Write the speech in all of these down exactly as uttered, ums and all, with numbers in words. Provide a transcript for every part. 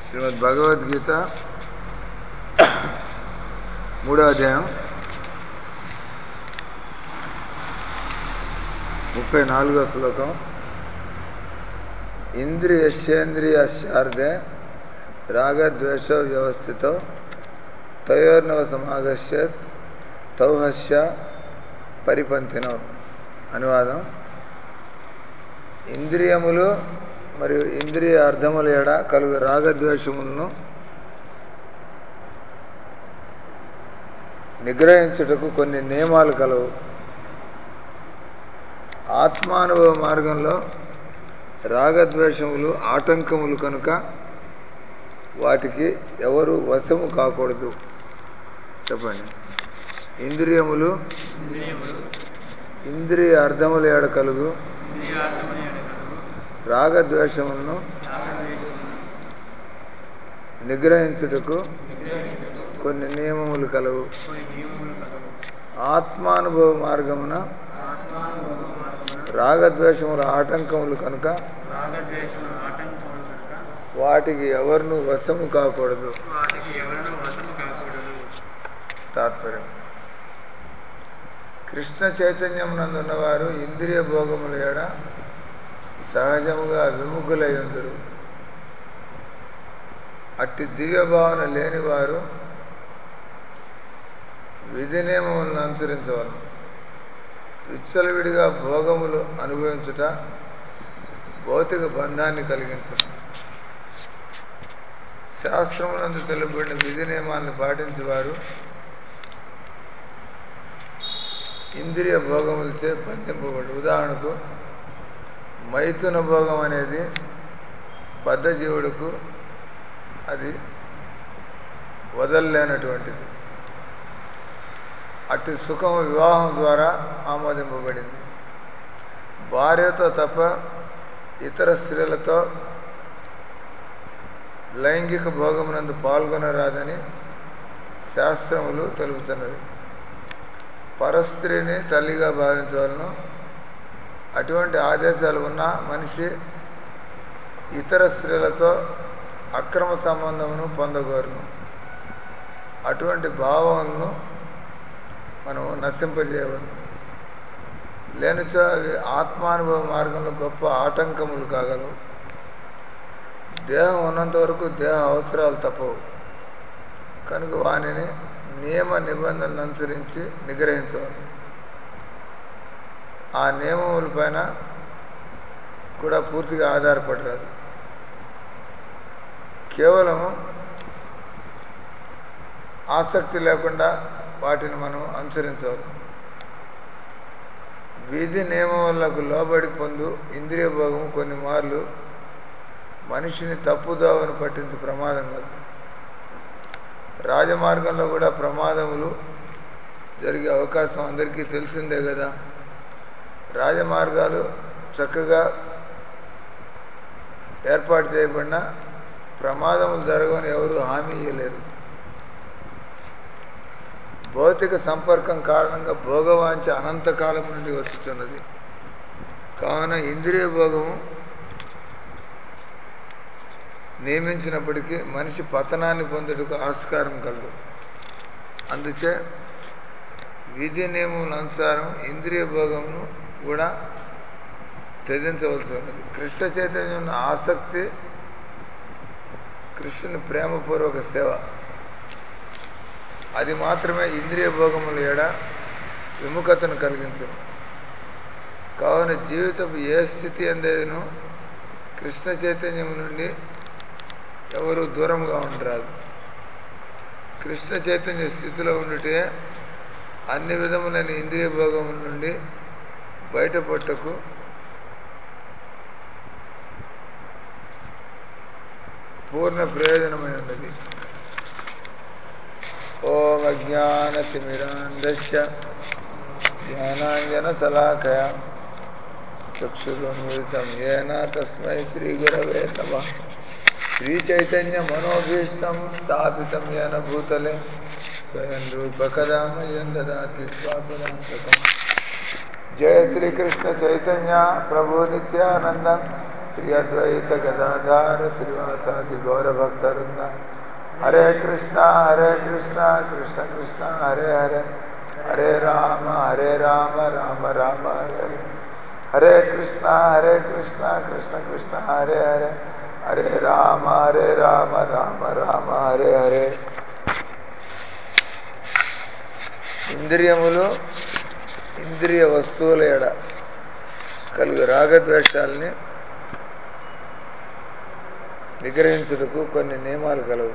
శ్రీమద్ భగవద్గీత మూడో అధ్యాయం ముప్పై నాలుగో శ్లోకం. ఇంద్రియస్యేంద్రియాశార్దే రాగద్వేషో వ్యవస్థితో తయోర్నవ సమాగస్యత్ తౌహస్య పరిపంతినో. అనువాదం: ఇంద్రియములు మరియు ఇంద్రియ అర్థముల ఎడ కలుగు రాగద్వేషములను నిగ్రహించుటకు కొన్ని నియమాలు కలవు. ఆత్మానుభవ మార్గంలో రాగద్వేషములు ఆటంకములు కనుక వాటికి ఎవరు వశము కాకూడదు. చెప్పండి. ఇంద్రియములు ఇంద్రియ అర్థముల ఎడ కలుగు రాగద్వేషములను నిగ్రహించుటకు కొన్ని నియమములు కలవు. ఆత్మానుభవ మార్గమున రాగద్వేషముల ఆటంకములు కనుక వాటికి ఎవరినూ వశము కాకూడదు. తాత్పర్యం: కృష్ణ చైతన్యమునందున్నవారు ఇంద్రియ భోగముల ఎడ సహజముగా విముఖులై ఉందురు. అట్టి దివ్య భావన లేనివారు విధి నియమములను అనుసరించవలను. విచ్చలవిడిగా భోగములు అనుభవించుట భౌతిక బంధాన్ని కలిగించును. శాస్త్రమునందు తెలుపబడిన విధి నియమాలను పాటించేవారు ఇంద్రియ భోగములచే బంధింపబడు. ఉదాహరణకు, మైథున భోగం అనేది బద్ధజీవుడుకు అది వదలలేనటువంటిది. అట్టి సుఖం వివాహం ద్వారా ఆమోదింపబడింది. భార్యతో తప్ప ఇతర స్త్రీలతో లైంగిక భోగమునందు పాల్గొనరాదని శాస్త్రములు తెలుపుతున్నవి. పరస్త్రీని తల్లిగా భావించవలను. అటువంటి ఆదేశాలు ఉన్న మనిషి ఇతర స్త్రీలతో అక్రమ సంబంధమును పొందగోరును. అటువంటి భావములను మనము నశింపజేయవలను. లేనిచో అవి ఆత్మానుభవ మార్గంలో గొప్ప ఆటంకములు కాగలవు. దేహం ఉన్నంత వరకు దేహ అవసరాలు తప్పవు కనుక వానిని నియమ నిబంధనలను అనుసరించి నిగ్రహించవాలి. ఆ నియమముల పైన కూడా పూర్తిగా ఆధారపడరాదు. కేవలం ఆసక్తి లేకుండా వాటిని మనం అనుసరించవాలి. విధి నియమములకు లోబడి పొందు ఇంద్రియ భోగం కొన్ని మార్లు మనిషిని తప్పుదోవను పట్టించే ప్రమాదం కలదు. రాజమార్గంలో కూడా ప్రమాదములు జరిగే అవకాశం అందరికీ తెలిసిందే కదా. రాజమార్గాలు చక్కగా ఏర్పాటు చేయబడిన ప్రమాదములు జరగవని ఎవరు హామీ ఇవ్వలేరు. భౌతిక సంపర్కం కారణంగా భోగవాంఛ అనంతకాలం నుండి వచ్చుతున్నది. కావున ఇంద్రియ భోగము నియమించినప్పటికీ మనిషి పతనాన్ని పొందుటకు ఆస్కారం కలదు. అందుచే విధి నియమముల అనుసారం ఇంద్రియ భోగమును కూడా త్యజించవలసి ఉన్నది. కృష్ణ చైతన్యం ఆసక్తి కృష్ణుని ప్రేమపూర్వక సేవ, అది మాత్రమే ఇంద్రియ భోగముల ఎడ విముఖతను కలిగించును. కావున జీవితపు ఏ స్థితి అందేను కృష్ణ చైతన్యం నుండి ఎవరు దూరంగా ఉండరాదు. కృష్ణ చైతన్య స్థితిలో ఉండుటే అన్ని విధములైన ఇంద్రియ భోగముల నుండి బయటపట్టుకు పూర్ణ ప్రయోజనమై ఉన్నది. ఓం అజ్ఞానతిమిరాంధస్య జ్ఞానాంజన శలాకయ చక్షురున్మిళితం యేన తస్మై శ్రీగురవే నమః. శ్రీచైతన్య మనోభీష్టం స్థాపితం యేన భూతలే స్వయం రూప కదా మह्यं దదాతి స్వపదాంతకం. జయ శ్రీకృష్ణ చైతన్య ప్రభు నిత్యానంద శ్రీ అద్వైత గదాధార శ్రీవాసాది గౌరభక్తవృంద. హరే కృష్ణ హరే కృష్ణ కృష్ణ కృష్ణ హరే హరే, హరే రామ హరే రామ రామ రామ హరే హరే. హరే కృష్ణ హరే కృష్ణ కృష్ణ కృష్ణ హరే హరే, హరే రామ హరే రామ రామ రామ హరే హరే. ఇంద్రియములు ఇంద్రియ వస్తువుల ఎడ కలుగు రాగద్వేషాలని నిగ్రహించుటకు కొన్ని నియమాలు కలవు.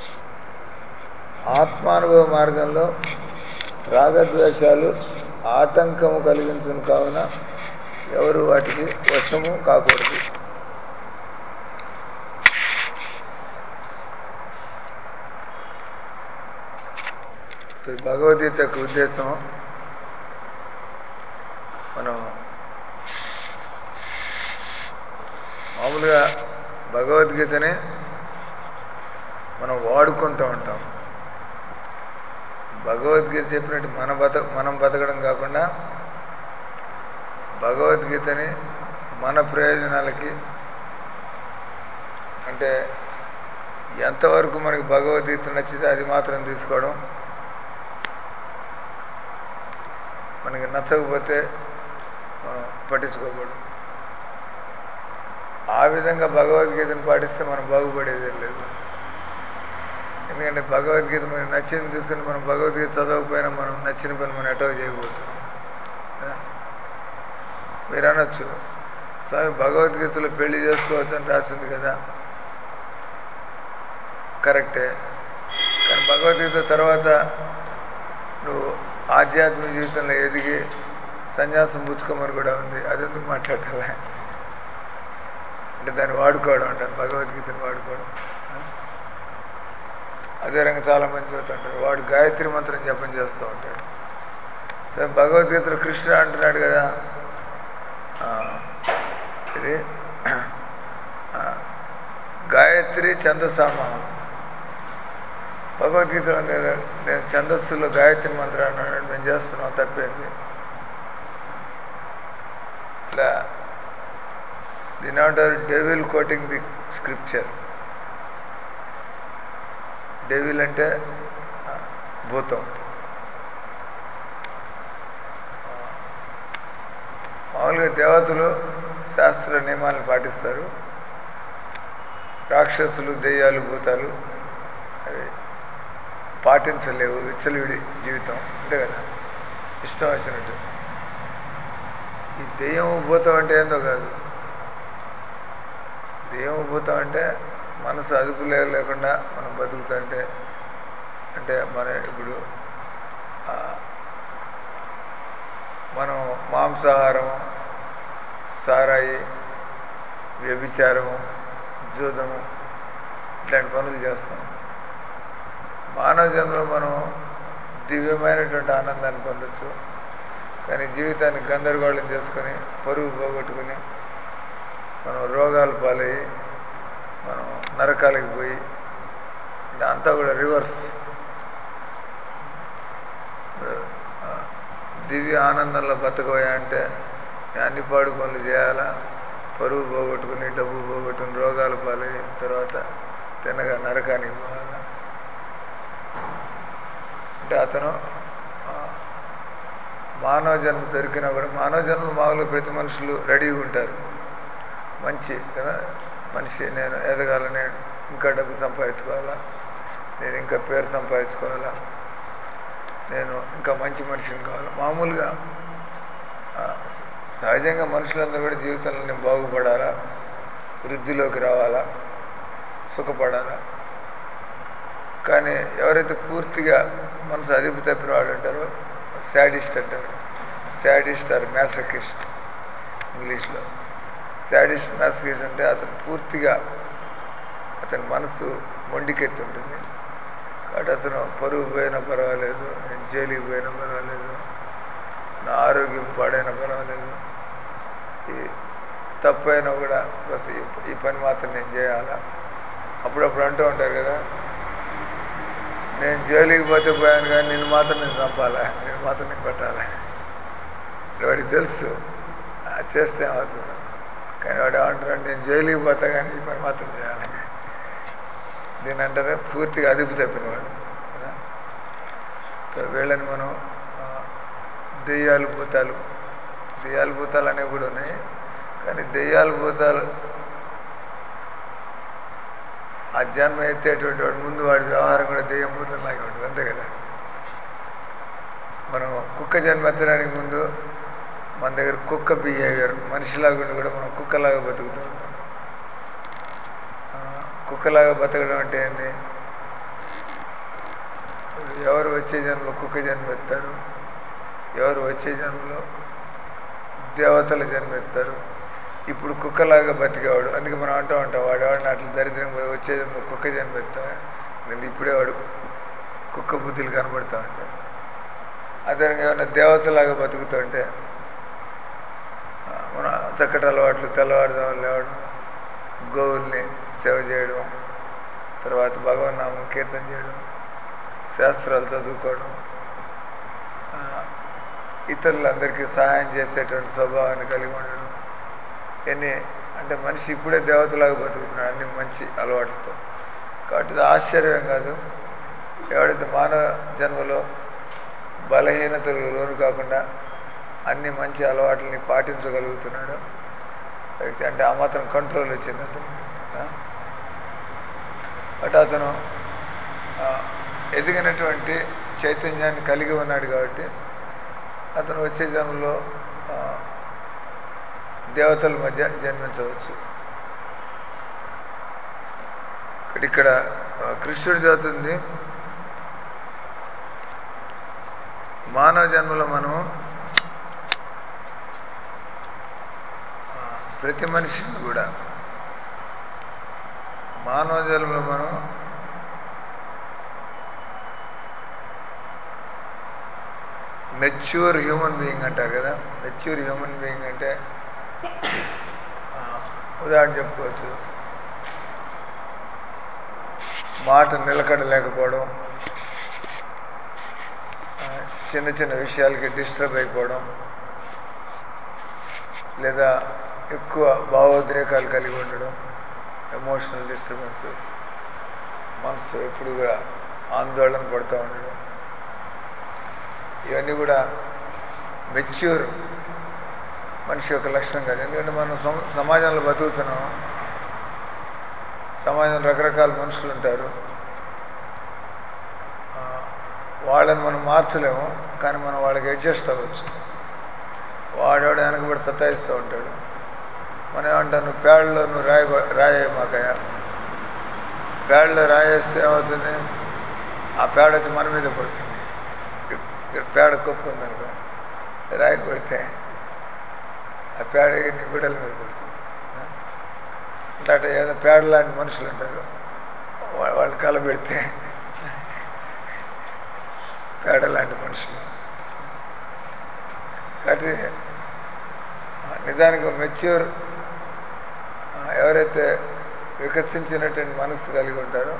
ఆత్మానుభవ మార్గంలో రాగద్వేషాలు ఆటంకము కలిగించును కావున ఎవరు వాటికి వశము కాకూడదు. భగవద్గీత యొక్క ఉద్దేశం మనం మామూలుగా భగవద్గీతని మనం వాడుకుంటూ ఉంటాం. భగవద్గీత చెప్పినట్టు మన బత మనం బతకడం కాకుండా భగవద్గీతని మన ప్రయోజనాలకి, అంటే ఎంతవరకు మనకి భగవద్గీత నచ్చితే అది మాత్రం తీసుకోవడం, మనకి నచ్చకపోతే మనం పట్టించుకోకూడదు. ఆ విధంగా భగవద్గీతను పాటిస్తే మనం బాగుపడేది లేదు. ఎందుకంటే భగవద్గీత మనకి నచ్చింది తీసుకుని మనం భగవద్గీత చదవకపోయినా మనం నచ్చిన పని మనం ఎటో చేయబోతున్నాం. మీరు అనొచ్చు, స్వామి భగవద్గీతలో పెళ్లి చేసుకోవచ్చు అని రాసింది కదా, కరెక్టే. కానీ భగవద్గీత తర్వాత నువ్వు ఆధ్యాత్మిక జీవితంలో ఎదిగి సన్యాసం పుచ్చుకోమని కూడా ఉంది. అది ఎందుకు మాట్లాడాలి అంటే దాన్ని వాడుకోవడం అంటారు, భగవద్గీతను వాడుకోవడం. అదే రంగా చాలామంది చూస్తుంటారు, వాడు గాయత్రి మంత్రం జపం చేస్తూ ఉంటాడు. సరే భగవద్గీతలో కృష్ణుడు అంటున్నాడు కదా, ఇది గాయత్రి ఛందసామహం. భగవద్గీతలో నేను నేను ఛందస్సులో గాయత్రి మంత్రాన్ని మేము చేస్తున్నాం, తప్పేంది? ఇలా దీని ఏమంటారు, devil quoting the scripture. Devil అంటే భూతం. మామూలుగా దేవతలు శాస్త్ర నియమాలను పాటిస్తారు, రాక్షసులు దెయ్యాలు భూతాలు అవి పాటించలేవు. విచ్చలవిడి జీవితం అంతే కదా, ఇష్టం వచ్చినట్టు. ఈ దెయ్యం భూతం అంటే ఏందో కాదు. దెయ్యం భూతం అంటే మనసు అదుపు లేకుండా మనం బతుకుతుంటే, అంటే మన ఇప్పుడు మనం మాంసాహారము, సారాయి, వ్యభిచారము, జూదము ఇట్లాంటి పనులు చేస్తాం. మానవ జన్మలో మనం దివ్యమైనటువంటి ఆనందాన్ని పొందొచ్చు, కానీ జీవితాన్ని గందరగోళం చేసుకొని పరువు పోగొట్టుకుని మనం రోగాలు పాలయ్యి మనం నరకాలకి పోయి అంతా కూడా రివర్స్. దివ్య ఆనందంలో బతకబోయా అంటే అన్ని పాడు పనులు చేయాలా, పరువు పోగొట్టుకుని డబ్బు పోగొట్టుకుని రోగాలు పాలయ్యి తర్వాత తినగా నరకానికి పోవాలా. అంటే అతను మానవ జన్మ దొరికినా కూడా, మానవ జన్మలు మామూలుగా ప్రతి మనుషులు రెడీగా ఉంటారు. మంచి కదా మనిషి, నేను ఎదగాలని, ఇంకా డబ్బు సంపాదించుకోవాలా, నేను ఇంకా పేరు సంపాదించుకోవాలా, నేను ఇంకా మంచి మనిషిని కావాలా. మామూలుగా సహజంగా మనుషులందరూ కూడా జీవితంలో నేను బాగుపడాలా, వృద్ధిలోకి రావాలా, సుఖపడాలా. కానీ ఎవరైతే పూర్తిగా మనసు అదుపు తప్పిన వాడు అంటారో శాడిస్ట్ అంటారు. శాడిస్ట్ ఆర్ మ్యాసకిస్ట్ ఇంగ్లీష్లో. శాడిస్ట్ మ్యాసకిస్ట్ అంటే అతను పూర్తిగా అతని మనసు మొండికెత్తి ఉంటుంది. కాబట్టి అతను పరువు పోయినా పర్వాలేదు, నేను జైలుకి పోయినా పర్వాలేదు, నా ఆరోగ్యం పాడైనా పర్వాలేదు, ఈ తప్పైనా కూడా బస్ ఈ పని మాత్రం నేను చేయాలా. అప్పుడప్పుడు అంటూ ఉంటారు కదా, నేను జైలుకి పోతే పోయాను కానీ నిన్ను మాత్రం నేను చంపాలా, నేను మాత్రం నేను కొట్టాలా. వాడికి తెలుసు అది చేస్తే ఏమవుతుంది. కానీ వాడు ఏమంటారు, నేను జైలుకి పోతా కానీ ఈ పని మాత్రం చేయాలి. దీని అంటారు పూర్తిగా అదుపు తప్పినవాడు కదా. వీళ్ళని మనం దెయ్యాలు భూతాలు దెయ్యాలు భూతాలు అనేవి కూడా ఉన్నాయి. కానీ దెయ్యాలు భూతాలు ఆ జన్మ ఎత్తేటువంటి వాడు ముందు వాడి వ్యవహారం కూడా దెయ్యం భూతంలాగే ఉంటుంది, అంతే కదా. మనం కుక్క జన్మ ఎత్తడానికి ముందు మన దగ్గర కుక్క బిహేవియర్ మనిషిలాగా కూడా మనం కుక్కలాగా బతుకుతూ ఉంటాం. కుక్కలాగా బతకడం అంటే ఏంటి? ఎవరు వచ్చే జన్మలో కుక్క జన్మ ఎత్తారు, ఎవరు వచ్చే జన్మలో దేవతల జన్మ ఎత్తారు. ఇప్పుడు కుక్కలాగా బతికేవాడు, అందుకే మనం అంటూ ఉంటాం వాడు వాడిని అట్లా దరిద్రం వచ్చే జన్మలో కుక్క జన్మ ఎత్తా, నేను ఇప్పుడే వాడు కుక్క బుద్ధులు కనబడతా ఉంటాయి. అదే ఏమైనా దేవతలాగా బతుకుతుంటే మన చక్కటి అలవాట్లు, తెల్లవారుజామున లేవడం, గోవుల్ని సేవ చేయడం, తర్వాత భగవన్నామం కీర్తన చేయడం, శాస్త్రాలు చదువుకోవడం, ఇతరులందరికీ సహాయం చేసేటువంటి స్వభావాన్ని కలిగి ఉండడం, ఎన్ని అంటే మనిషి ఇప్పుడే దేవతలాగా బతుకుతున్నాడు అన్ని మంచి అలవాట్లతో. కాబట్టి ఇది ఆశ్చర్యం కాదు. ఎవడైతే మానవ జన్మలో బలహీనతలు లోను కాకుండా అన్ని మంచి అలవాట్లని పాటించగలుగుతున్నాడు అంటే ఆ మాత్రం కంట్రోల్ వచ్చింది అతనికి. బట్ అతను ఎదిగినటువంటి చైతన్యాన్ని కలిగి ఉన్నాడు కాబట్టి అతను వచ్చే జన్మలో దేవతల మధ్య జన్మించవచ్చు. ఇక్కడ కృష్ణుడి చదువుతుంది, మానవ జన్మలో మనం ప్రతి మనిషిని కూడా మానవ జన్మలో మనం మెచ్యూర్ హ్యూమన్ బీయింగ్ అంటారు కదా. మెచ్యూర్ హ్యూమన్ బీయింగ్ అంటే ఉదాహరణ చెప్పుకోవచ్చు, మాట నిలకడ లేకపోవడం, చిన్న చిన్న విషయాలకి డిస్టర్బ్ అయిపోవడం, లేదా ఎక్కువ భావోద్రేకాలు కలిగి ఉండడం, ఎమోషనల్ డిస్టర్బెన్సెస్, మనసు ఎప్పుడు కూడా ఆందోళన పడుతూ ఉండడం, ఇవన్నీ కూడా మెచ్యూర్ మనిషి యొక్క లక్షణం కాదు. ఎందుకంటే మనం సమాజంలో బతుకుతున్నాం, సమాజంలో రకరకాల మనుషులు ఉంటారు, వాళ్ళని మనం మార్చలేము, కానీ మనం వాళ్ళకి అడ్జస్ట్ అవ్వచ్చు. వాడేవాడు వెనకబడి సతాయిస్తూ ఉంటాడు, మనం ఏమంటాను, నువ్వు పేడలో నువ్వు రాయ రాయే మాకయ్య, పేడలో రాయేస్తే ఏమవుతుంది, ఆ పేడ వచ్చి మన మీద పడుతుంది. ఇక్కడ పేడ కుప్ప ఉందనుకో, రాయి కొడితే ఆ పేడ నీ గుడ్డల మీద పడుతుంది. అంటే అట్లా ఏదో పేడ లాంటి మనుషులు ఉంటారు, వాళ్ళు కలబెడితే పేడ లాంటి మనుషులు. కాబట్టి నిజానికి మెచ్యూర్ ఎవరైతే వికసించినటువంటి మనస్సు కలిగి ఉంటారో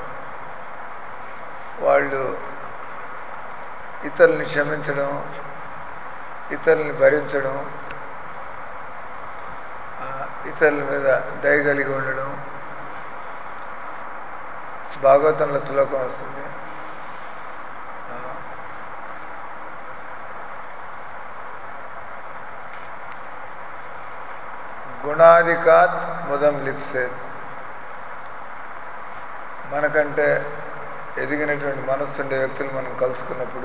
వాళ్ళు ఇతరుల్ని క్షమించడం, ఇతరుల్ని భరించడం, ఇతరుల మీద దయ కలిగి ఉండడం. భాగవతంలో శ్లోకం వస్తుంది, గుణాధికాత్ ముదం లిప్సేత్. మనకంటే ఎదిగినటువంటి మనస్సు ఉండే వ్యక్తులు మనం కలుసుకున్నప్పుడు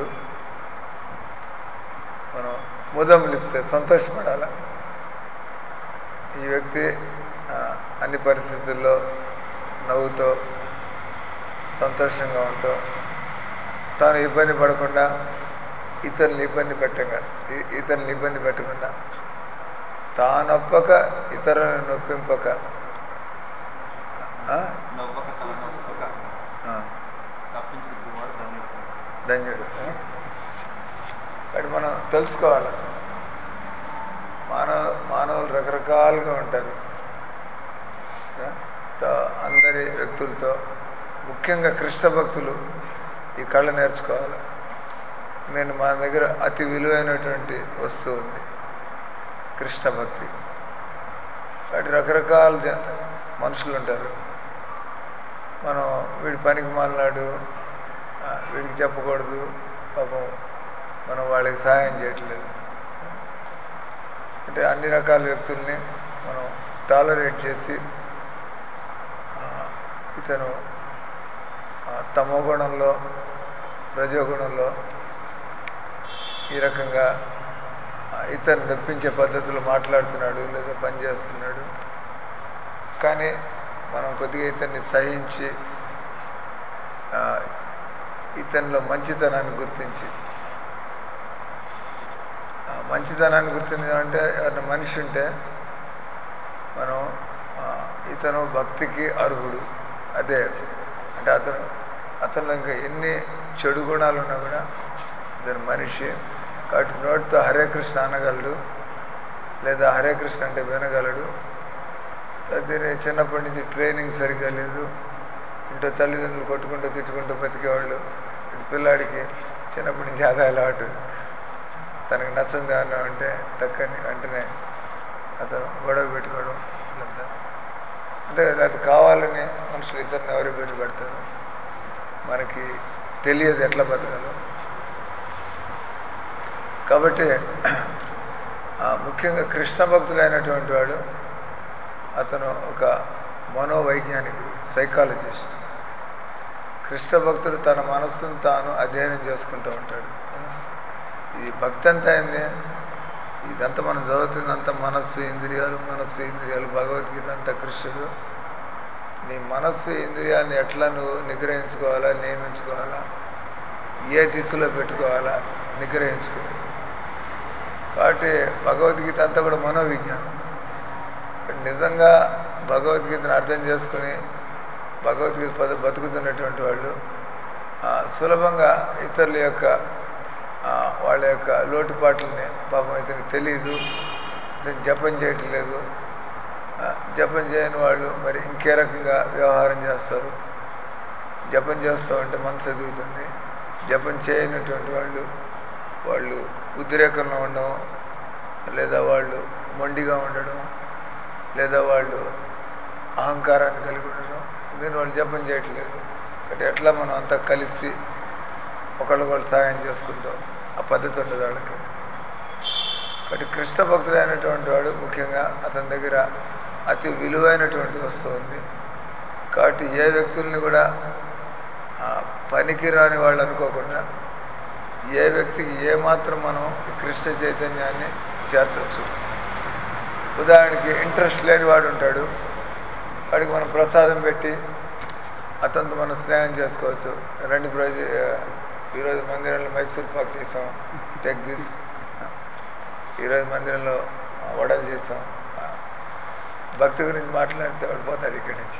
మనం ముదం లిప్సేత్ సంతోషపడాలి. ఈ వ్యక్తి అన్ని పరిస్థితుల్లో నవ్వుతో సంతోషంగా ఉంటూ తాను ఇబ్బంది పడకుండా ఇతరులను ఇబ్బంది పెట్టగా ఇతరులను ఇబ్బంది పెట్టకుండా తానొప్పక ఇతరులను నొప్పింపక ధన్యుడు. కాబట్టి మనం తెలుసుకోవాలి, మానవ మానవులు రకరకాలుగా ఉంటారు. అందరి వ్యక్తులతో ముఖ్యంగా కృష్ణ భక్తులు ఈ కళ నేర్చుకోవాలి. నేను మా దగ్గర అతి విలువైనటువంటి వస్తువు ఉంది, కృష్ణ భక్తి. అటు రకరకాల మనుషులు ఉంటారు. మనం వీడి పనికి మాలినాడు, వీడికి చెప్పకూడదు, పాపం మనం వాళ్ళకి సహాయం చేయట్లేదు అంటే అన్ని రకాల వ్యక్తుల్ని మనం టాలరేట్ చేసి ఇతను తమో గుణంలో రజోగుణంలో ఈ రకంగా ఇతను నొప్పించే పద్ధతులు మాట్లాడుతున్నాడు లేదా పనిచేస్తున్నాడు. కానీ మనం కొద్దిగా ఇతన్ని సహించి ఇతనిలో మంచితనాన్ని గుర్తించి మంచితనాన్ని గుర్తించాలంటే ఎవరైనా మనిషి ఉంటే మనం ఇతను భక్తికి అర్హుడు, అదే అంటే అతను అతనిలో ఇంకా ఎన్ని చెడు గుణాలు ఉన్నా కూడా ఇతను మనిషి కాబట్టి నోటితో హరే కృష్ణ అనగలడు లేదా హరే కృష్ణ అంటే వినగలడు. దీని చిన్నప్పటి నుంచి ట్రైనింగ్ సరిగ్గా లేదు, ఇంట్లో తల్లిదండ్రులు కొట్టుకుంటూ తిట్టుకుంటూ బతికేవాళ్ళు. పిల్లాడికి చిన్నప్పటి నుంచి అదే అలవాటు, తనకు నచ్చంది ఏమన్నా అంటే టక్కని వెంటనే అతను గొడవ పెట్టుకోవడం ఇట్లంతా. అంటే అది కావాలని మనుషులు ఇతరుని ఎవరు ఇబ్బంది పెడతారు, మనకి తెలియదు ఎట్లా బతకాలో. కాబట్టి ముఖ్యంగా కృష్ణ భక్తుడైనటువంటి వాడు అతను ఒక మనోవైజ్ఞానికుడు, సైకాలజిస్ట్. కృష్ణ భక్తుడు తన మనస్సును తాను అధ్యయనం చేసుకుంటూ ఉంటాడు. ఈ భక్తి అంతా అయింది, ఇదంతా మనం చదువుతుందంతా మనస్సు ఇంద్రియాలు మనస్సు ఇంద్రియాలు భగవద్గీత అంతా కృష్ణుడు నీ మనస్సు ఇంద్రియాన్ని ఎట్లా నువ్వు నిగ్రహించుకోవాలా, నియమించుకోవాలా, ఏ దిశలో పెట్టుకోవాలా నిగ్రహించుకో. కాబట్టి భగవద్గీత అంతా కూడా మనోవిజ్ఞానం. నిజంగా భగవద్గీతను అర్థం చేసుకుని భగవద్గీత పద బతుకుతున్నటువంటి వాళ్ళు సులభంగా ఇతరుల యొక్క వాళ్ళ యొక్క లోటుపాట్లని, పాపం ఇతనికి తెలియదు, ఇతను జపం చేయట్లేదు, జపం చేయని వాళ్ళు మరి ఇంకే రకంగా వ్యవహారం చేస్తారు. జపం చేస్తూ ఉంటే మనసు ఎదుగుతుంది. జపం చేయనటువంటి వాళ్ళు వాళ్ళు ఉద్రేకంలో ఉండడం, లేదా వాళ్ళు మొండిగా ఉండడం, లేదా వాళ్ళు అహంకారాన్ని కలిగి ఉండడం, ఎందుకంటే వాళ్ళు జపం చేయట్లేదు. కాబట్టి ఎట్లా మనం అంతా కలిసి ఒకళ్ళొకళ్ళు సహాయం చేసుకుంటాం, ఆ పద్ధతి ఉండదు వాళ్ళకి. కాబట్టి కృష్ణ భక్తుడు అయినటువంటి వాడు ముఖ్యంగా అతని దగ్గర అతి విలువైనటువంటి వస్తువు ఉంది. కాబట్టి ఏ వ్యక్తుల్ని కూడా పనికిరాని వాళ్ళు అనుకోకుండా ఏ వ్యక్తికి ఏమాత్రం మనం కృష్ణ చైతన్యాన్ని చేర్చవచ్చు. ఉదాహరణకి ఇంట్రెస్ట్ లేని వాడు ఉంటాడు, వాడికి మనం ప్రసాదం పెట్టి అతనితో మనం స్నేహం చేసుకోవచ్చు. రెండు రోజు ఈరోజు మందిరంలో మైసూర్ పాక్ చేసాం, టేక్ దిస్. ఈరోజు మందిరంలో వడలు చేసాం. భక్తి గురించి మాట్లాడితే వాడు పోతాడు ఇక్కడి నుంచి.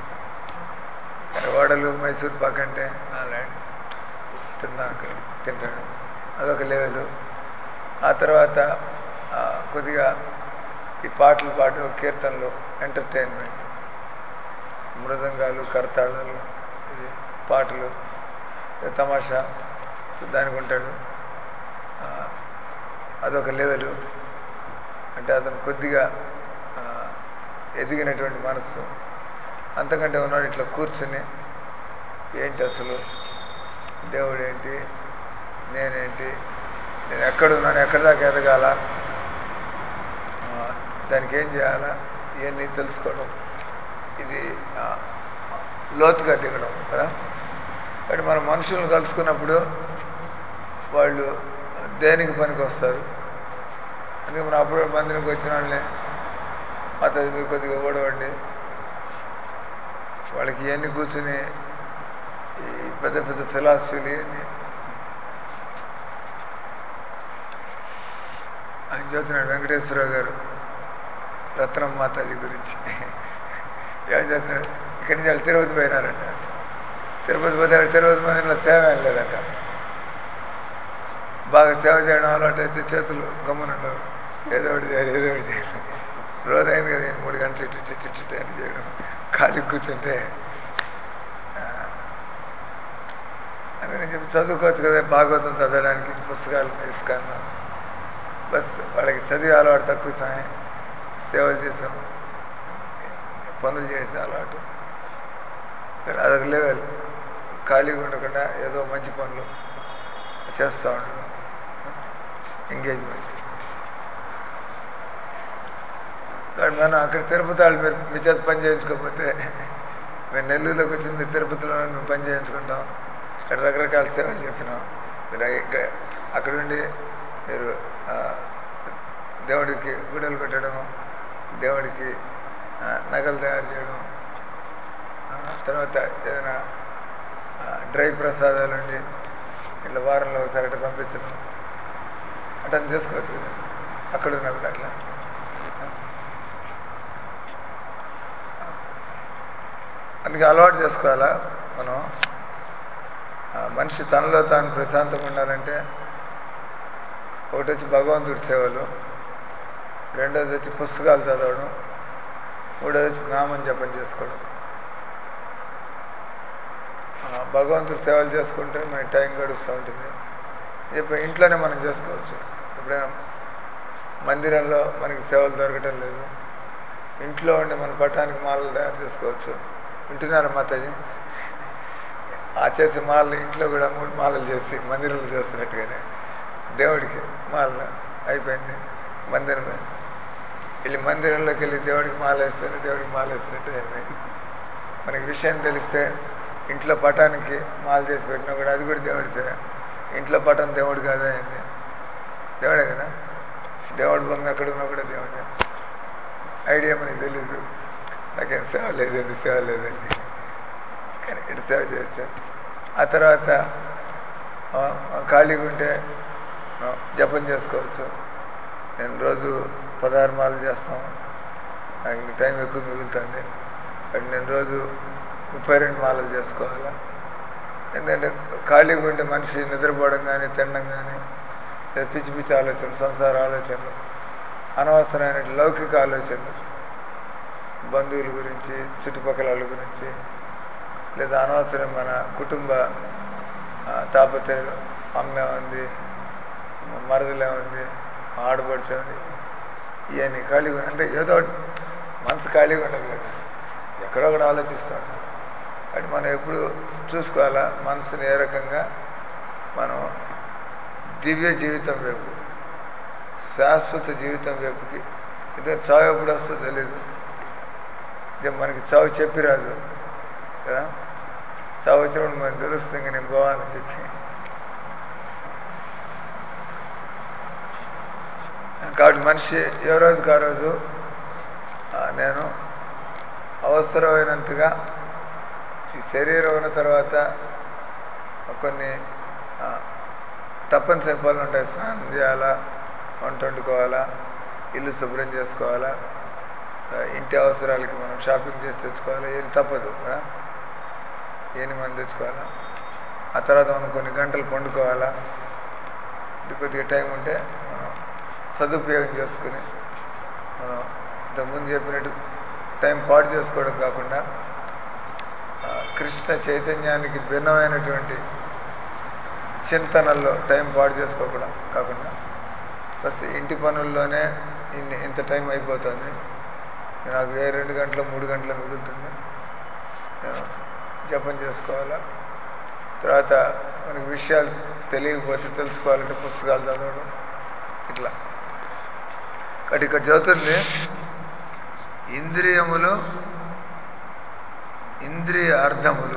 కానీ వడలు మైసూర్ పాక్ అంటే అలాంటి తిన్నాక తింటాడు, అదొక లెవెలు. ఆ తర్వాత కొద్దిగా ఈ పాటలు పాటు కీర్తనలు, ఎంటర్టైన్మెంట్, మృదంగాలు కర్తాళాలు, ఇది పాటలు, తమాషా, దానికి ఉంటాడు. అదొక లెవెలు. అంటే అతను కొద్దిగా ఎదిగినటువంటి మనస్సు. అంతకంటే ఉన్నాడు ఇట్లా కూర్చుని ఏంటి అసలు దేవుడు ఏంటి, నేనేంటి, నేను ఎక్కడున్నాను, ఎక్కడి దాకా ఎదగాల, దానికి ఏం చేయాలా, ఇవన్నీ తెలుసుకోవడం, ఇది లోతుగా దిగడం కదా. కాబట్టి మనం మనుషులను కలుసుకున్నప్పుడు వాళ్ళు దేనికి పనికి వస్తారు. అందుకే మనం అప్పుడు మందిరికి వచ్చిన వాళ్ళని అతను మీరు కొద్దిగా ఓడవండి, వాళ్ళకి ఇవన్నీ కూర్చుని ఈ పెద్ద పెద్ద ఫిలాసఫీలు ఇవన్నీ ఆయన చదువుతున్నాడు. వెంకటేశ్వరరావు గారు రత్నం మాతాజీ గురించి ఏం చదువుతున్నాడు. ఇక్కడి నుంచి వాళ్ళు తిరుపతి పోయినారంట. తిరుపతి పోతే తిరుపతి మందిరంలో సేవ ఏం లేదంట. బాగా సేవ చేయడం అలవాటు అయితే చేతులు గమ్మునుండవు, ఏదో ఒకటి చేయాలి ఏదో ఒకటి చేయాలి. రోజు అయింది కదా మూడు గంటలు ఇటు ఇటు ఇటు అని చేయడం, ఖాళీ కూర్చుంటే అని నేను చెప్పి చదువుకోవచ్చు కదా, భాగవతం చదవడానికి పుస్తకాలు ఇసుకాను. బస్ వాళ్ళకి చదివే అలవాటు తక్కువ, సమయం సేవలు చేసాం. పనులు చేసే అలవాటు. అదొక లెవెల్. ఖాళీగా ఉండకుండా ఏదో మంచి పనులు చేస్తూ ఉండడం, ఎంగేజ్మెంట్. కానీ మనం అక్కడ తిరుపతి వాళ్ళు మీరు మీ చేత పని చేయించుకోకపోతే, మేము నెల్లూరులోకి వచ్చి మీరు తిరుపతిలో మేము పని చేయించుకుంటాం, ఇక్కడ రకరకాల సేవలు చెప్పినాం. మీరు ఇక్కడ అక్కడుండి మీరు దేవుడికి గుడలు పెట్టడం, దేవుడికి నగలు తయారు చేయడం, తర్వాత ఏదైనా డ్రై ప్రసాదాలు ఉండి ఇట్లా వారంలో ఒకసారి అట్లా పంపించడం, అట్లా చేసుకోవచ్చు కదా అక్కడ ఉన్నప్పుడు. అట్లా అందుకే అలవాటు చేసుకోవాలా మనం. మనిషి తనలో తాను ప్రశాంతంగా ఉండాలంటే ఒకటి వచ్చి భగవంతుడి సేవలు, రెండోది వచ్చి పుస్తకాలు చదవడం, మూడోది వచ్చి నామం జపం చేసుకోవడం. భగవంతుడి సేవలు చేసుకుంటే మనకి టైం గడుస్తూ ఉంటుంది. ఇప్పుడు ఇంట్లోనే మనం చేసుకోవచ్చు. ఎప్పుడైనా మందిరంలో మనకి సేవలు దొరకటం లేదు, ఇంట్లో ఉండి మన పట్టానికి మాలలు తయారు చేసుకోవచ్చు. వింటున్నారు మాతాజీ? ఆ చేసే మాలలు ఇంట్లో కూడా మూడు మాలలు చేసి మందిరంలో చేస్తున్నట్టుగానే దేవుడికి మాలలు అయిపోయింది. మందిరం వెళ్ళి మందిరంలోకి వెళ్ళి దేవుడికి మాల వేస్తేనే దేవుడికి మాల వేసినట్టు అయిపోయింది. మనకి విషయం తెలిస్తే ఇంట్లో పటానికి మాల చేసి పెట్టినా కూడా అది కూడా దేవుడితే. ఇంట్లో పటం దేవుడు కాదా అయింది, దేవుడే కదా. దేవుడి బొమ్మ ఎక్కడున్నా కూడా దేవుడే. ఐడియా మనకి తెలీదు, నాకేం సేవ లేదండి సేవ లేదండి కానీ ఇటు సేవ చేయొచ్చు. ఆ తర్వాత ఖాళీగా ఉంటే జపం చేసుకోవచ్చు. నేను రోజు పదహారు మాలలు చేస్తాం, నాకు టైం ఎక్కువ మిగులుతుంది. బట్ నేను రోజు ముప్పై రెండు మాలలు చేసుకోవాలా. ఎందుకంటే ఖాళీగా ఉంటే మనిషి నిద్రపోవడం కానీ తినడం కానీ పిచ్చి పిచ్చి ఆలోచనలు, సంసార ఆలోచనలు, అనవసరమైన లౌకిక ఆలోచనలు, బంధువుల గురించి, చుట్టుపక్కల వాళ్ళ గురించి, లేదా అనవసరం మన కుటుంబ తాపత్రయాలు, అమ్మే ఉంది, మరదలే ఉంది, ఆడపడుచు ఉంది, ఇవన్నీ ఖాళీగా అంటే ఏదో మనసు ఖాళీగా ఉండదు కదా, ఎక్కడో ఒకటి ఆలోచిస్తూ ఉంటాం. కానీ మనం ఎప్పుడు చూసుకోవాలా మనసుని ఏ రకంగా మనం దివ్య జీవితం వైపు, శాశ్వత జీవితం వైపుకి. ఇదే చావు ఎప్పుడు వస్తుందో తెలీదు, ఇదే మనకి చావు చెప్పిరాదు కదా. చావు వచ్చినప్పుడు మనకు తెలుస్తుంది ఇంక నేను పోవాలని చెప్పి. కాబట్టి మనిషి ఏ రోజుకి ఆ రోజు నేను అవసరమైనంతగా ఈ శరీరం ఉన్న తర్వాత కొన్ని తప్పనిసరి పనులు ఉంటాయి. స్నానం చేయాలా, వంట వండుకోవాలా, ఇల్లు శుభ్రం చేసుకోవాలా, ఇంటి అవసరాలకి మనం షాపింగ్ చేసి తెచ్చుకోవాలా, ఏం తప్పదు కదా, ఏమి మనం తెచ్చుకోవాలా. ఆ తర్వాత మనం కొన్ని గంటలు పండుకోవాలా. ఇది కొద్దిగా టైం ఉంటే మనం సదుపయోగం చేసుకుని మనం ఇంతకుముందు చెప్పినట్టు టైం పాడు చేసుకోవడం కాకుండా కృష్ణ చైతన్యానికి భిన్నమైనటువంటి చింతనల్లో టైం పాడు చేసుకోకుండా కాకుండా ఫస్ట్ ఇంటి పనుల్లోనే ఇన్ని ఇంత టైం అయిపోతుంది, నాకు ఏ రెండు గంటలు మూడు గంటలు మిగులుతుంది, నేను జపం చేసుకోవాలా. తర్వాత మనకి విషయాలు తెలియకపోతే తెలుసుకోవాలంటే పుస్తకాలు చదవడం. ఇట్లా కాబట్టి ఇక్కడ చదువుతుంది ఇంద్రియములు, ఇంద్రియ అర్థములు.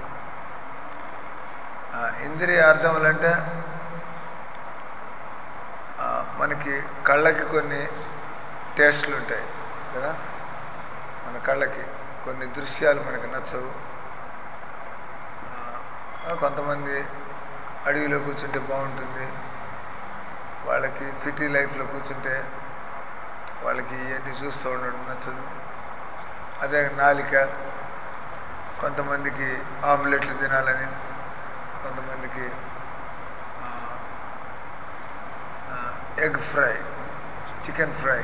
ఇంద్రియ అర్థములు అంటే మనకి కళ్ళకి కొన్ని టేస్ట్లు ఉంటాయి కదా, మన కళ్ళకి కొన్ని దృశ్యాలు మనకి నచ్చవు. కొంతమంది అడవిలో కూర్చుంటే బాగుంటుంది, వాళ్ళకి సిటీ లైఫ్లో కూర్చుంటే వాళ్ళకి ఇవన్నీ చూస్తూ ఉండడం నచ్చదు. అదే నాలిక, కొంతమందికి ఆమ్లెట్లు తినాలని, కొంతమందికి ఎగ్ ఫ్రై, చికెన్ ఫ్రై,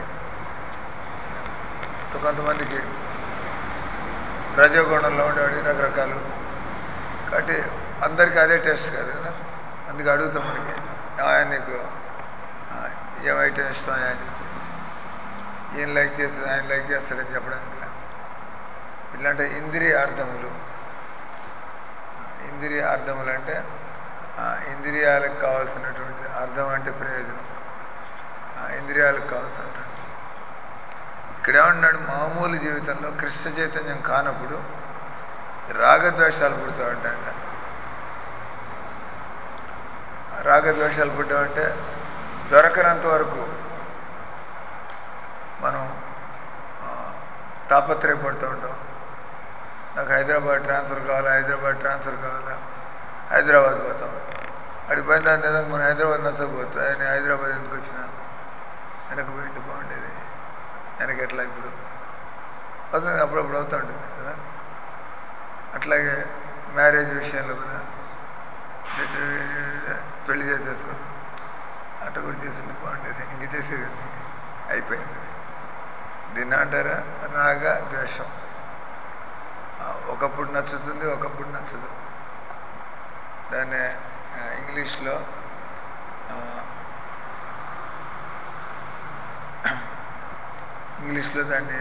కొంతమందికి రజోగుణంలో ఉండేవాడి రకరకాలు. కాబట్టి అందరికీ అదే టేస్ట్ కాదు కదా, అందుకే అడుగుతాం మనకి ఆయన నీకు ఏమైతే ఇష్టం అని చెప్పి, ఈయన లైక్ చేస్తుంది ఆయన లైక్ చేస్తాడని చెప్పడానికి. ఇట్లాంటి ఇంద్రియ అర్థములు. ఇంద్రియ అర్థములు అంటే ఇంద్రియాలకు కావాల్సినటువంటి అర్థం అంటే ప్రయోజనం, ఇంద్రియాలకు కావాల్సినటువంటి. ఇక్కడ ఏమన్నాడు, మామూలు జీవితంలో కృష్ణ చైతన్యం కానప్పుడు రాగద్వేషాలు పుడుతూ ఉంటాయంట. రాగద్వేషాలు పుట్టామంటే దొరకనంత వరకు మనం తాపత్రయపడుతూ ఉంటాం. నాకు హైదరాబాద్ ట్రాన్స్ఫర్ కావాలా, హైదరాబాద్ ట్రాన్స్ఫర్ కావాలా, హైదరాబాద్ పోతాం. అడిగి పోయిన దాని నిజంగా మనం హైదరాబాద్ నచ్చకపోతే నేను హైదరాబాద్ ఎందుకు వచ్చినా, వెనక పోయింటి బాగుండేది, వెనక ఎట్లా ఇప్పుడు అవుతుంది, అప్పుడప్పుడు అవుతూ ఉంటుంది కదా. అట్లాగే మ్యారేజ్ విషయంలో కూడా పెళ్లి చేసేసుకుంటాం, అట్ట కూడా చేసింది బాగుండేది, ఇంక చేసేది అయిపోయింది. దీన్ని అంటారా రాగ ద్వేషం. ఒకప్పుడు నచ్చుతుంది, ఒకప్పుడు నచ్చదు. దాన్ని ఇంగ్లీష్లో ఇంగ్లీష్లో దాన్ని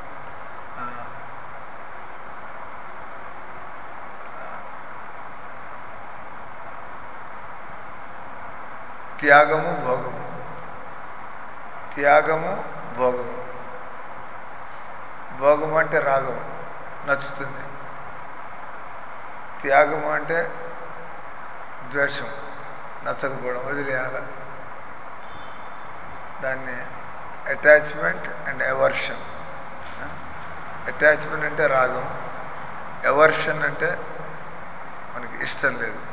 త్యాగము భోగము. త్యాగము భోగము. భోగము అంటే రాగం, నచ్చుతుంది. త్యాగము అంటే ద్వేషం, నచ్చకపోవడం, వదిలేయాల. దాన్ని అటాచ్మెంట్ అండ్ ఎవర్షన్. అటాచ్మెంట్ అంటే రాగం, ఎవర్షన్ అంటే మనకి ఇష్టం లేదు.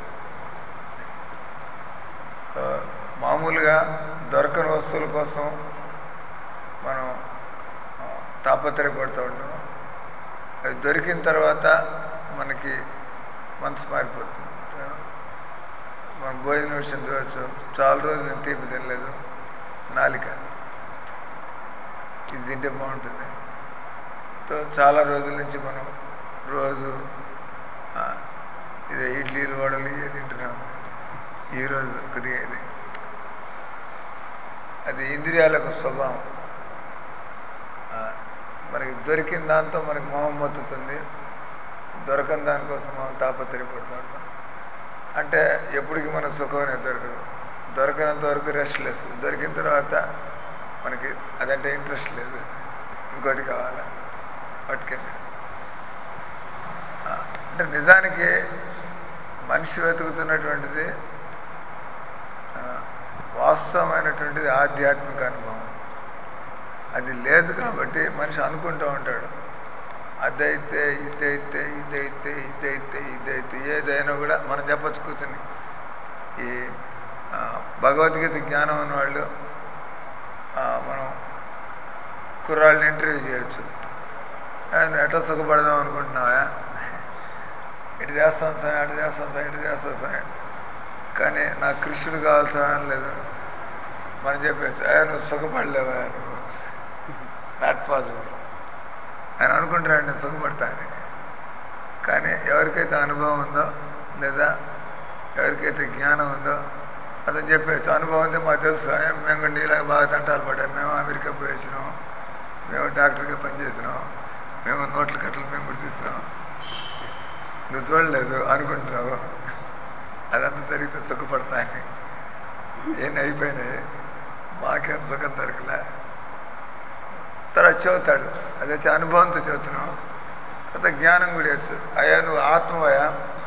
మామూలుగా దొరకని వస్తువుల కోసం మనం తాపత్రయపడుతూ ఉంటాం. అవి దొరికిన తర్వాత మనకి మనసు మారిపోతుంది. మనం భోజనం విషయం చూడవచ్చు, చాలా రోజులు నేను తీపి తినలేదు, నాలిక ఇది తింటే బాగుంటుంది. చాలా రోజుల నుంచి మనం రోజు ఇదే ఇడ్లీలు వడలు ఇవి తింటున్నాం, ఈరోజు కొద్దిగా ఇది. అది ఇంద్రియాలకు స్వభావం. మనకి దొరికిన దాంతో మనకి మొహం మొత్తుతుంది, దొరకని దానికోసం మనం తాపత్రయపడుతూ ఉంటాం. అంటే ఎప్పటికీ మనకు సుఖమే దొరకదు. దొరకనంత వరకు రెస్ట్లెస్, దొరికిన తర్వాత మనకి అదంటే ఇంట్రెస్ట్ లేదు, ఇంకోటి కావాలా పట్టుకెళ్ళి. అంటే నిజానికి మనిషి వెతుకుతున్నటువంటిది వాస్తవమైనటువంటిది ఆధ్యాత్మిక అనుభవం. అది లేదు కాబట్టి మనిషి అనుకుంటూ ఉంటాడు, అదైతే ఇదైతే ఇదైతే ఇదైతే ఇదైతే ఏదైనా కూడా మనం చెప్పచ్చు కూర్చొని. ఈ భగవద్గీత జ్ఞానం ఉన్నవాళ్ళు మనం కుర్రాళ్ళని ఇంటర్వ్యూ చేయొచ్చు. ఎట్లా సుఖపడదాం అనుకుంటున్నావా, ఇటు చేస్తాం సార్, అటు చేస్తాం సార్, ఇటు చేస్తాం సార్, కానీ నాకు కృష్ణుడు కావాల్సిన అని లేదు. మనం చెప్పచ్చు, అయ్యా నువ్వు సుఖపడలేవా, నువ్వు నాట్ పాసిబుల్. ఆయన అనుకుంటున్నాడు నేను సుఖపడతాను. కానీ ఎవరికైతే అనుభవం ఉందో లేదా ఎవరికైతే జ్ఞానం ఉందో అతను చెప్పచ్చు. అనుభవం ఉంటే మాకు తెలుసు, మేము కూడా నీలాగా బాగా తంటాలు పడ్డాం, మేము అమెరికా పోయి వచ్చినాం, మేము డాక్టర్గా పనిచేసినాం, మేము నోట్ల కట్టలు మేము కూడా చూసినాం, నువ్వు చూడలేదు అనుకుంటున్నావు. అదంతా జరిగితే సుఖపడతాను, ఏం అయిపోయినాయి, మాకేం సుఖం దొరకలే. తర్వాత చదువుతాడు, అది వచ్చి అనుభవంతో చదువుతున్నావు. తర్వాత జ్ఞానం కూడా వచ్చు, అయ్యా నువ్వు ఆత్మవయా,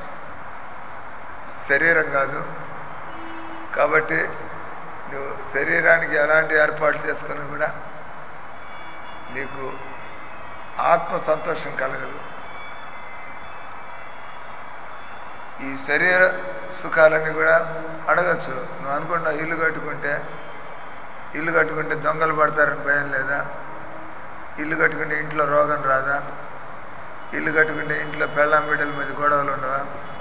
శరీరం కాదు. కాబట్టి నువ్వు శరీరానికి ఎలాంటి ఏర్పాట్లు చేసుకున్నా కూడా నీకు ఆత్మ సంతోషం కలగదు. ఈ శరీర సుఖాలన్నీ కూడా అడగచ్చు. నువ్వు అనుకున్నావు ఇల్లు కట్టుకుంటే ఇల్లు కట్టుకుంటే దొంగలు పడతారని భయం లేదా, ఇల్లు కట్టుకుంటే ఇంట్లో రోగం రాదా, ఇల్లు కట్టుకుంటే ఇంట్లో పెళ్ళాం బిడ్డల మధ్య గొడవలు ఉండవా,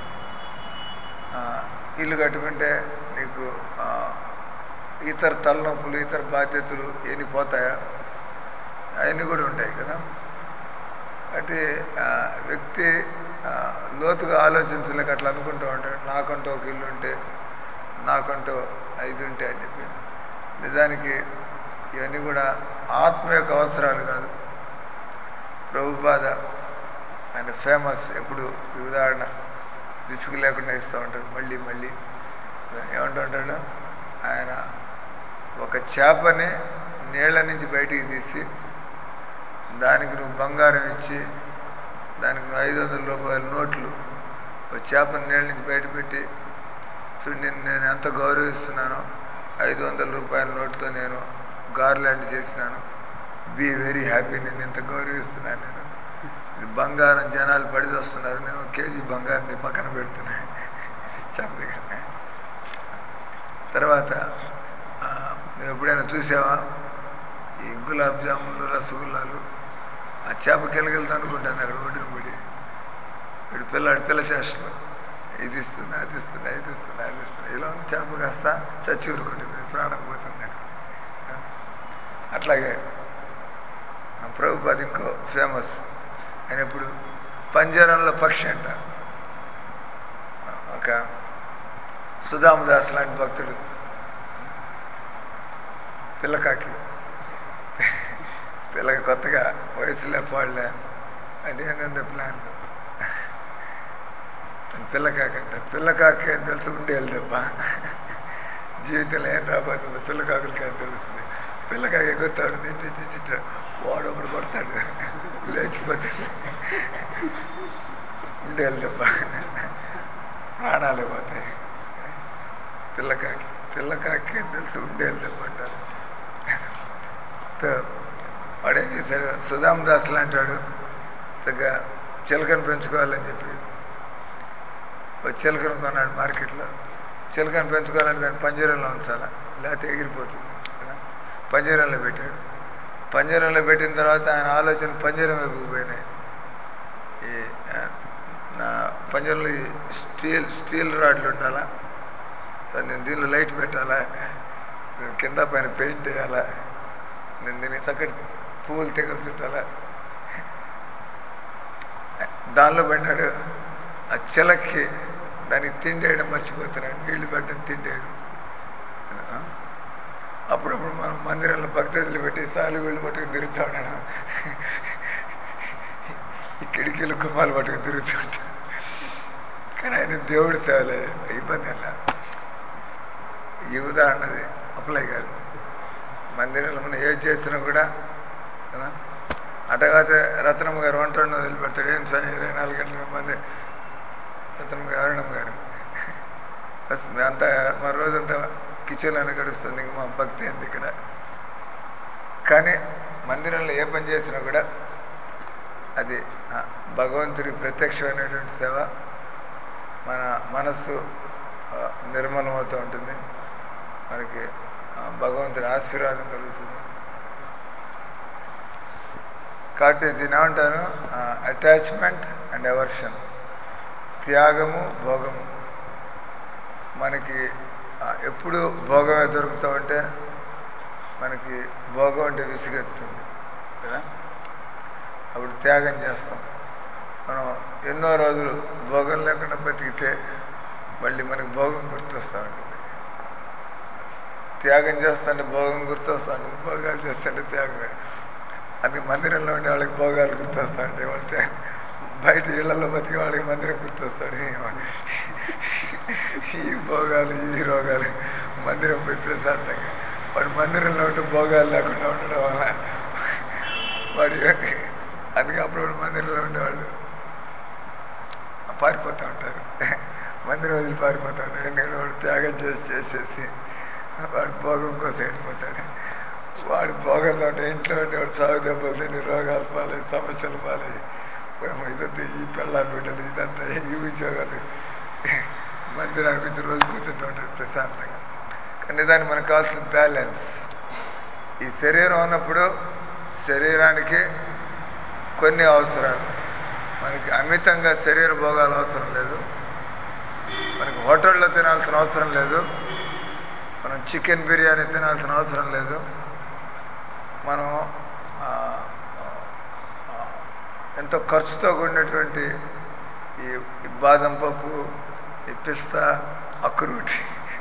ఇల్లు కట్టుకుంటే నీకు ఇతర తలనొప్పులు ఇతర బాధ్యతలు ఎన్ని పోతాయా, అవన్నీ కూడా ఉంటాయి కదా. అంటే వ్యక్తి లోతుగా ఆలోచించలేక అట్లా అనుకుంటూ ఉంటాడు, నాకంటూ ఒక ఇల్లు ఉంటే నాకంటూ ఐదు ఉంటే అని చెప్పి. నిజానికి ఇవన్నీ కూడా ఆత్మ యొక్క అవసరాలు కాదు. ప్రభుపాద ఆయన ఫేమస్. ఎప్పుడు ఈ ఉదాహరణ విసుగు లేకుండా ఇస్తూ ఉంటాడు మళ్ళీ మళ్ళీ. ఏమంటూ ఉంటాడు ఆయన, ఒక చేపని నీళ్ళ నుంచి బయటికి తీసి దానికి నువ్వు బంగారం ఇచ్చి దానికి నువ్వు ఐదు వందల రూపాయల నోట్లు ఒక చేపని నీళ్ళ నుంచి బయట పెట్టి చూడు నేను నేను ఎంత గౌరవిస్తున్నానో, ఐదు వందల రూపాయల నోటుతో నేను గార్లాండ్ చేసినాను, బీ వెరీ హ్యాపీ, నేను ఇంత గౌరవిస్తున్నాను, నేను ఇది బంగారం జనాలు పడి వస్తున్నారు, నేను ఒక కేజీ బంగారం పక్కన పెడుతున్నాను చేప దగ్గర. తర్వాత నువ్వు ఎప్పుడైనా చూసావా ఈ గులాబ్ జామున్లు రసగుల్లాలు ఆ చేప కిలకెళ్తా అనుకుంటాను అక్కడ ఒడ్డున పడి, వీడు పిల్లాడు పిల్ల చేష్టలు ఇది ఇస్తున్నా అది ఇస్తున్నా ఇది ఇస్తున్నా అది ఇస్తున్నా ఇలా ఉంది. చేప కాస్త చచ్చి ఊరుకుంటుంది, ప్రాణం పోతుంది అక్కడ. అట్లాగే ప్రభుపాద ఇంకో ఫేమస్ ఆయన, ఇప్పుడు పంజరంలో పక్షి అంట. ఒక సుధామదాస్ లాంటి భక్తుడు పిల్లకాకి పిల్లకి కొత్తగా వయసులే పాడలే అంటే ఏంటంటే ప్లాన్లు పిల్లకాకి అంట. పిల్లకాకి అని తెలుసు ఉండేది తప్ప జీవితంలో ఏం రాబోతుందో పిల్లకాకులకి అని తెలుస్తుంది. పిల్లకాకి ఎగురుతాడు, తిట్టి వాడు ఒకడు కొడతాడు, లేచిపోతాడు, ఉండేది తప్ప ప్రాణాలే పోతాయి. పిల్లకాకి పిల్లకాకి అని తెలుసు ఉండేది తప్ప అంటారు. వాడు ఏం చేశాడు, సుధామదాస్ లాంటి వాడు చక్కగా చిలకను పెంచుకోవాలని చెప్పి ఒక చిలకను కొన్నాడు మార్కెట్లో. చిలకను పెంచుకోవాలంటే దాన్ని పంజరంలో ఉంచాలా, లేకపోతే ఎగిరిపోతుంది కదా. పంజరంలో పెట్టాడు. పంజరంలో పెట్టిన తర్వాత ఆయన ఆలోచన పంజరం వైపు పోయినాయి. ఈ నా పంజరంలో ఈ స్టీల్ స్టీల్ రాడ్లు ఉండాలా, నేను దీనిలో లైట్ పెట్టాలా, నేను కింద పైన పెయింట్ వేయాలా, నేను దీనికి చక్కటి పువ్వులు తెగలు చుట్టాలా. దానిలో పడినాడు. ఆ చిలక్కి దానికి తిండేయడం మర్చిపోతున్నాడు, నీళ్లు పెట్టడం తిండేయడం. అప్పుడప్పుడు మనం మందిరంలో భక్తులు పెట్టి సాలు వీళ్ళు పట్టుకుని తిరుగుతూ ఉన్నాడు, ఈ కిటికీలు కుమ్మాలు పట్టుకుని తిరుగుతూ ఉంటాడు. కానీ ఆయన దేవుడి సేవలే, ఇబ్బంది అలా. ఈ ఉదాహరణది అప్లై కాదు. మందిరంలో మనం ఏది చేసినా కూడా కదా. అటగాతే రత్నమ్మ గారు వంట వదిలిపెడతాడు, ఏం సార్ ఇరవై నాలుగు గంటల మంది రత్నమ్మ గారు అరుణమ్మ గారు వస్తుంది అంతా, మా రోజంతా కిచెన్లోనే గడుస్తుంది, ఇంక మా భక్తి అంది ఇక్కడ. కానీ మందిరంలో ఏ పని చేసినా కూడా అది భగవంతుడికి ప్రత్యక్షమైనటువంటి సేవ. మన మనస్సు నిర్మలమవుతూ ఉంటుంది, మనకి భగవంతుడి ఆశీర్వాదం కలుగుతుంది. కాబట్టి దీని ఏమంటాను, అటాచ్మెంట్ అండ్ ఎవర్షన్, త్యాగము భోగము. మనకి ఎప్పుడు భోగమే దొరుకుతూ ఉంటే మనకి భోగం అంటే విసుగెత్తుంది కదా. అప్పుడు త్యాగం చేస్తాం. మనం ఎన్నో రోజులు భోగం లేకుండా బతికితే మళ్ళీ మనకి భోగం గుర్తొస్తూ ఉంటుంది. త్యాగం చేస్తుంటే భోగం గుర్తొస్తూ ఉంటుంది, భోగాలు చేస్తుంటే త్యాగం. అందుకే మందిరంలో ఉండే వాళ్ళకి భోగాలు గుర్తొస్తూ ఉంటాయి, వాళ్ళు త్యాగం. బయట ఇళ్లలో బతికే వాళ్ళకి మందిరం గుర్తొస్తాడు. ఈ భోగాలు ఈ రోగాలు మందిరం పోయి ప్రశాంతంగా, వాడు మందిరంలో ఉంటే భోగాలు లేకుండా ఉండడం వల్ల వాడు, అందుకే అప్పుడు మందిరంలో ఉండేవాళ్ళు పారిపోతూ ఉంటారు, మందిరం వదిలి పారిపోతూ ఉంటారు. ఎందుకంటే వాడు త్యాగం చేసి చేసేసి వాడు భోగం కోసం వెళ్ళిపోతాడు. వాడు భోగంలో ఉంటే ఇంట్లో ఉంటే వాడు చావు దెబ్బలు తిని రోగాలు పాలై సమస్యలు పాలై ఇదంతా ఈ పెళ్ళ బిడ్డలు ఇదంతా ఈ ఉద్యోగాలు మందిరానికి వచ్చి రోజు కూర్చుంటూ ఉంటాడు ప్రశాంతంగా. కానీ దానికి మనకు కావాల్సిన బ్యాలెన్స్. ఈ శరీరం ఉన్నప్పుడు శరీరానికి కొన్ని అవసరాలు, మనకి అమితంగా శరీర భోగాలు అవసరం లేదు, మనకి హోటల్లో తినాల్సిన అవసరం లేదు, మనం చికెన్ బిర్యానీ తినాల్సిన అవసరం లేదు, మనం ఎంతో ఖర్చుతో కూడినటువంటి ఈ బాదం పప్పు, ఈ పిస్తా, అక్రూట్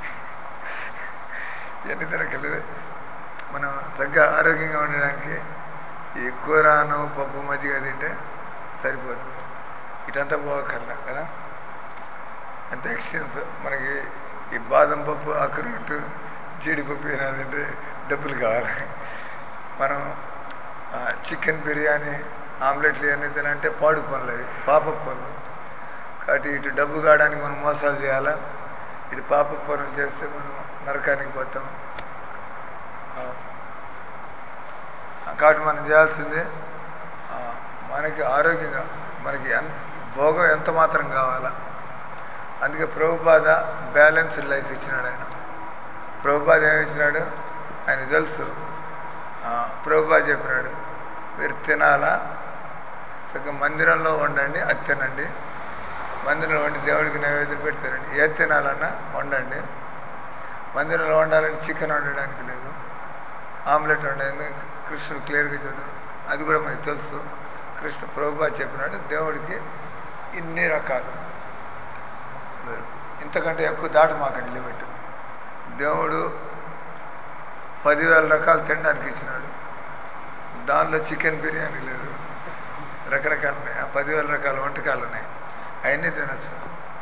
ఇవన్నీ తినకలేదు. మనం చక్కగా ఆరోగ్యంగా ఉండడానికి ఈ కూరను పప్పు మజ్జిగ తింటే సరిపోతుంది. ఇటంతా పోకర్లా కదా. ఎంత ఎక్స్చేంజ్ మనకి ఈ బాదం పప్పు, అక్రోట్, జీడిపప్పు ఏనాదంటే డబ్బులు కావాలి. మనం చికెన్ బిర్యానీ, ఆమ్లెట్లు ఇవన్నీ తినంటే పాడు పనులు, అవి పాప పనులు. కాబట్టి ఇటు డబ్బు కావడానికి మనం మోసాలు చేయాలా, ఇటు పాప పనులు చేస్తే మనం నరకానికి పోతాం. కాబట్టి మనం చేయాల్సిందే మనకి ఆరోగ్యంగా, మనకి ఎంత భోగం ఎంత మాత్రం కావాలా. అందుకే ప్రభుపాద బ్యాలెన్స్డ్ లైఫ్ ఇచ్చినాడు ఆయన. ప్రభుపాద ఏమి ఇచ్చినాడు ఆయన తెలుసు. ప్రభుపాద చెప్పినాడు, మీరు తినాలా చక్కగా మందిరంలో వండండి, అది తినండి. మందిరంలో వండి దేవుడికి నైవేద్యం పెట్టి తినండి. ఏది తినాలన్నా వండండి. మందిరంలో వండాలంటే చికెన్ వండడానికి లేదు, ఆమ్లెట్ వండేది కృష్ణుడు క్లియర్గా చదువు. అది కూడా మనకు తెలుసు. కృష్ణ ప్రభుపాద చెప్పినాడు దేవుడికి ఇన్ని రకాలు, ఇంతకంటే ఎక్కువ దాట మాకండి లిమిట్. దేవుడు పదివేల రకాలు తినడానికి ఇచ్చినాడు, దానిలో చికెన్ బిర్యానీ లేదు, రకరకాలు ఉన్నాయి. ఆ పదివేల రకాల వంటకాలు ఉన్నాయి, అవన్నీ తినచ్చు.